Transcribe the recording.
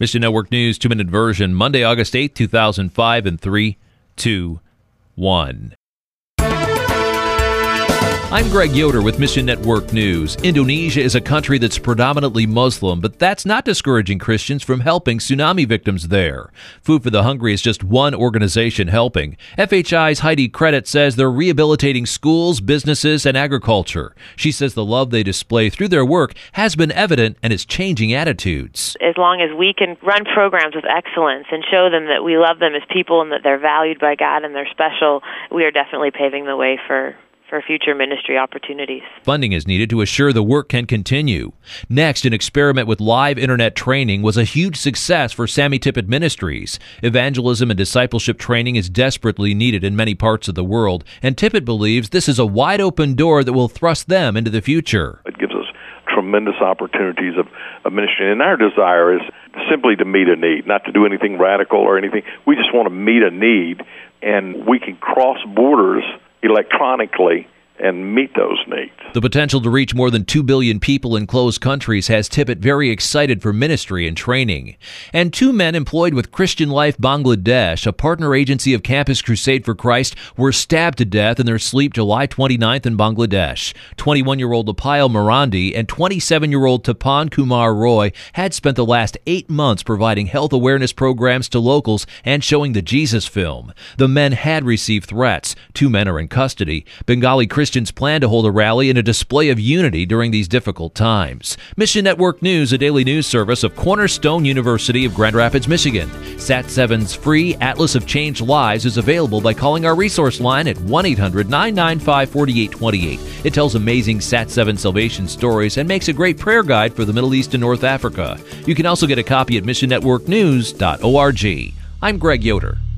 Mission Network News 2-minute version, Monday, August 8, 2005, in 3, 2, 1. I'm Greg Yoder with Mission Network News. Indonesia is a country that's predominantly Muslim, but that's not discouraging Christians from helping tsunami victims there. Food for the Hungry is just one organization helping. FHI's Heidi Credit says they're rehabilitating schools, businesses, and agriculture. She says the love they display through their work has been evident and is changing attitudes. As long as we can run programs with excellence and show them that we love them as people and that they're valued by God and they're special, we are definitely paving the way for future ministry opportunities. Funding is needed to assure the work can continue. Next, an experiment with live internet training was a huge success for Sammy Tippett Ministries. Evangelism and discipleship training is desperately needed in many parts of the world, and Tippett believes this is a wide open door that will thrust them into the future. It gives us tremendous opportunities of ministry, and our desire is simply to meet a need, not to do anything radical or anything. We just want to meet a need, and we can cross borders electronically and meet those needs. The potential to reach more than 2 billion people in closed countries has Tippett very excited for ministry and training. And 2 men employed with Christian Life Bangladesh, a partner agency of Campus Crusade for Christ, were stabbed to death in their sleep July 29th in Bangladesh. 21-year-old Apayal Marandi and 27-year-old Tapan Kumar Roy had spent the last 8 months providing health awareness programs to locals and showing the Jesus film. The men had received threats. 2 men are in custody. Bengali Christians plan to hold a rally and a display of unity during these difficult times. Mission Network News, a daily news service of Cornerstone University of Grand Rapids, Michigan. Sat7's free Atlas of Changed Lives is available by calling our resource line at 1-800-995-4828. It tells amazing Sat7 salvation stories and makes a great prayer guide for the Middle East and North Africa. You can also get a copy at missionnetworknews.org. I'm Greg Yoder.